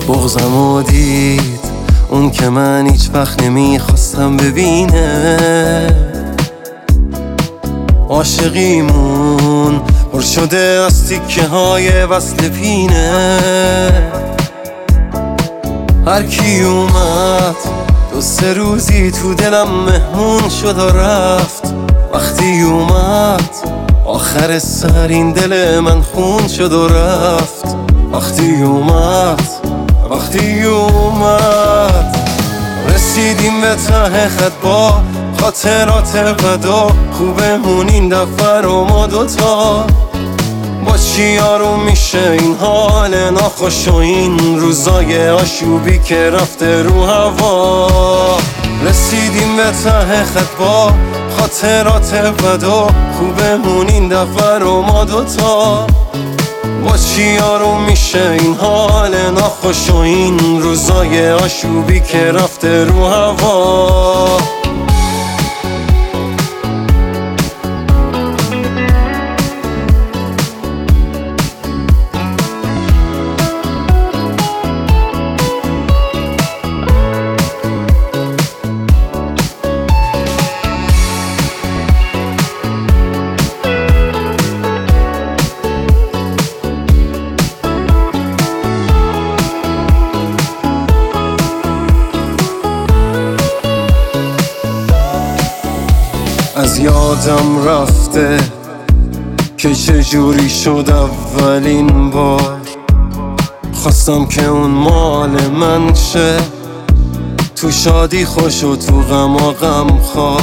بغضمو دید اون که من هیچ وقت نمیخواستم ببینه. عاشقیمون پر شده از تیکه های وصل پینه. هر کی اومد دو سه روزی تو دلم مهمون شد و رفت. وقتی اومد آخر سر این دل من خون شد و رفت. وقتی اومد رسیدیم به ته خط با خاطرات بد و خوبمون این دفعه رو ما دوتا. با چی آروم میشه این حال ناخوش و این روزای آشوبی که رفته رو هوا. رسیدیم به ته خط با خاطرات بد و خوبمون این دفعه رو ما دوتا. با چی آروم میشه این حال ناخوش و این روزای آشوبی که رفته رو هوا. از یادم رفته که چجوری شد اولین بار خواستم که اون مال من شه. تو شادی خوش و تو غم و غم خوار.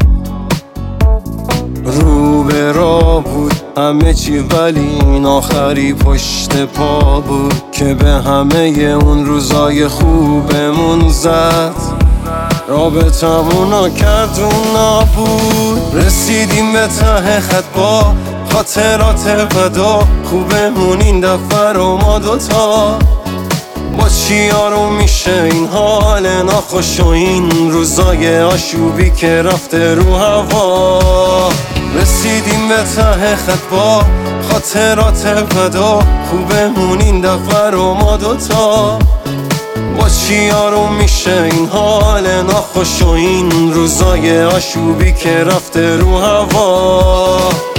رو به راه بود همه چی ولی این آخری پشت پا بود که به همه اون روزای خوبمون زد. رابطمونو کرد اون نابود. رسیدیم به ته خط با خاطرات بد و خوبمون این دفعه رو ما دوتا. با چی آروم میشه این حال ناخوش و این روزای آشوبی که رفته رو هوا. رسیدیم به ته خط با خاطرات بد و خوبمون این دفعه رو ما دوتا. با چی آروم میشه این حال ناخوش و این روزای آشوبی که رفته رو هوا.